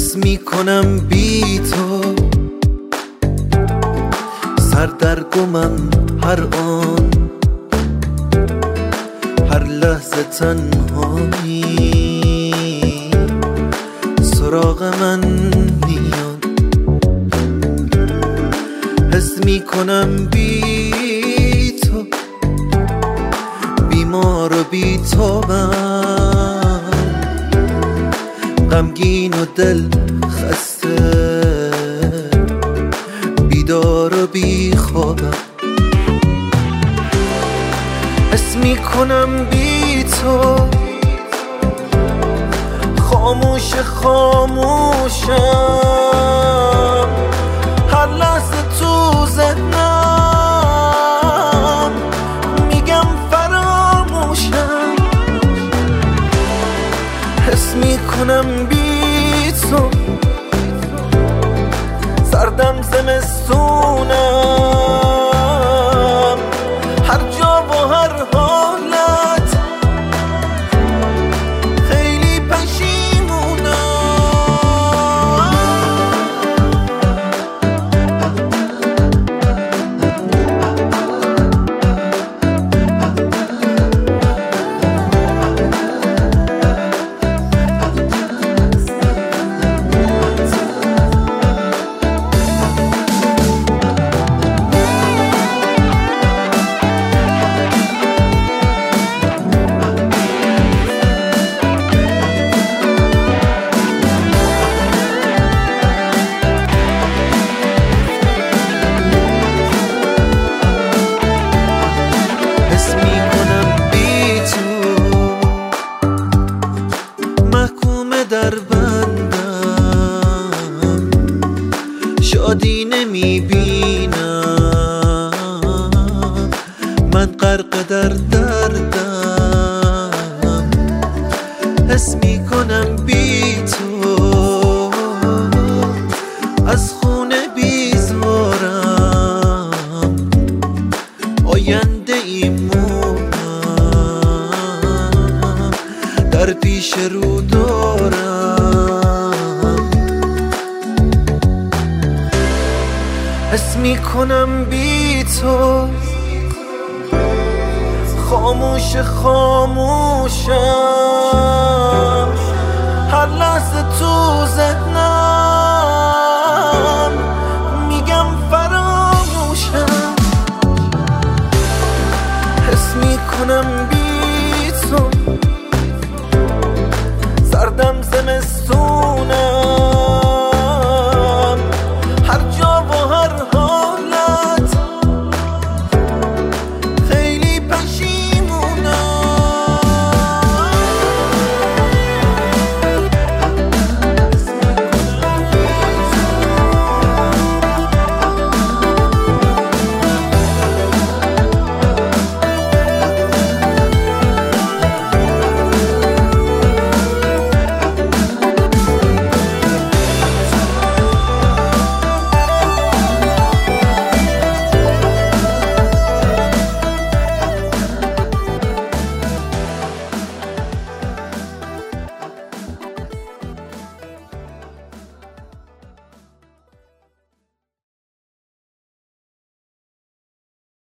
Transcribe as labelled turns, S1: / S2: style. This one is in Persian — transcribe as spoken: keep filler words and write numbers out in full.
S1: حس میکنم بی تو سردرگمم هر آن، هر لحظه تنهایی سراغ من میاد. حس میکنم بی تو بیمار و بی تابم، غمگین و دل خسته، بیدار و بی خوابم. حس میکنم بی تو خاموش خاموشم، هر لحظه تو ذهنم میگم فراموشم. حس میکنم بی تو سردم زمستونم، هر جا و هر حالت خیلی پشیمونم. در بندم شادی نمیبینم، من غرق در دردم. حس میکنم بی تو از خونه بیزارم، آینده ایمونم در پیش رو دارم. حس میکنم بی تو خاموش خاموشم، هر لحظه تو ذهنم میگم فراموشم. حس میکنم